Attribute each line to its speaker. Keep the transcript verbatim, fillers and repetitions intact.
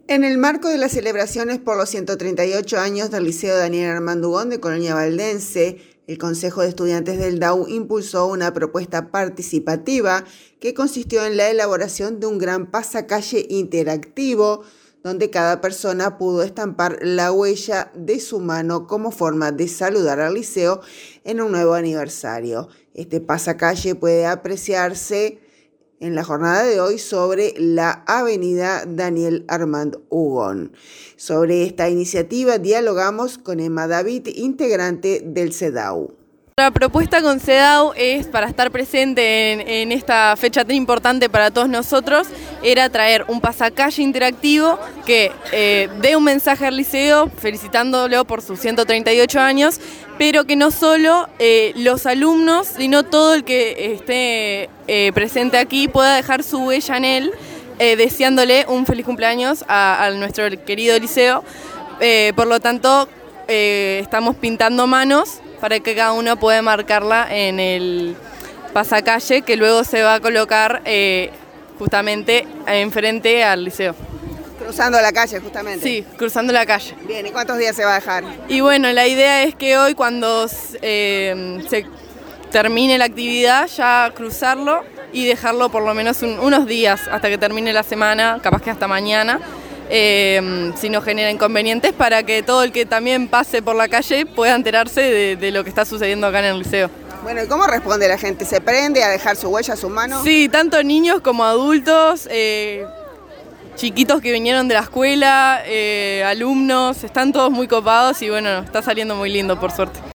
Speaker 1: En el marco de las celebraciones por los ciento treinta y ocho años del Liceo Daniel Armando Ugón de Colonia Valdense, el Consejo de Estudiantes del D A U impulsó una propuesta participativa que consistió en la elaboración de un gran pasacalle interactivo, donde cada persona pudo estampar la huella de su mano como forma de saludar al liceo en un nuevo aniversario. Este pasacalle puede apreciarse en la jornada de hoy sobre la avenida Daniel Armando Ugón. Sobre esta iniciativa dialogamos con Emma David, integrante del CEDAW.
Speaker 2: La propuesta con CEDAW es, para estar presente en, en esta fecha tan importante para todos nosotros, era traer un pasacalle interactivo que eh, dé un mensaje al liceo felicitándolo por sus ciento treinta y ocho años, pero que no solo eh, los alumnos, sino todo el que esté eh, presente aquí pueda dejar su huella en él, eh, deseándole un feliz cumpleaños a, a nuestro querido liceo. Eh, por lo tanto, eh, estamos pintando manos para que cada uno pueda marcarla en el pasacalle, que luego se va a colocar eh, justamente enfrente al liceo.
Speaker 1: Cruzando la calle, justamente.
Speaker 2: Sí, cruzando la calle.
Speaker 1: Bien, ¿y cuántos días se va a dejar?
Speaker 2: Y bueno, la idea es que hoy, cuando eh, se termine la actividad, ya cruzarlo y dejarlo por lo menos un, unos días hasta que termine la semana, capaz que hasta mañana. Eh, si no genera inconvenientes, para que todo el que también pase por la calle pueda enterarse de, de lo que está sucediendo acá en el liceo.
Speaker 1: Bueno, ¿y cómo responde la gente? ¿Se prende a dejar su huella, su mano?
Speaker 2: Sí, tanto niños como adultos, eh, chiquitos que vinieron de la escuela, eh, alumnos, están todos muy copados y bueno, está saliendo muy lindo, por suerte.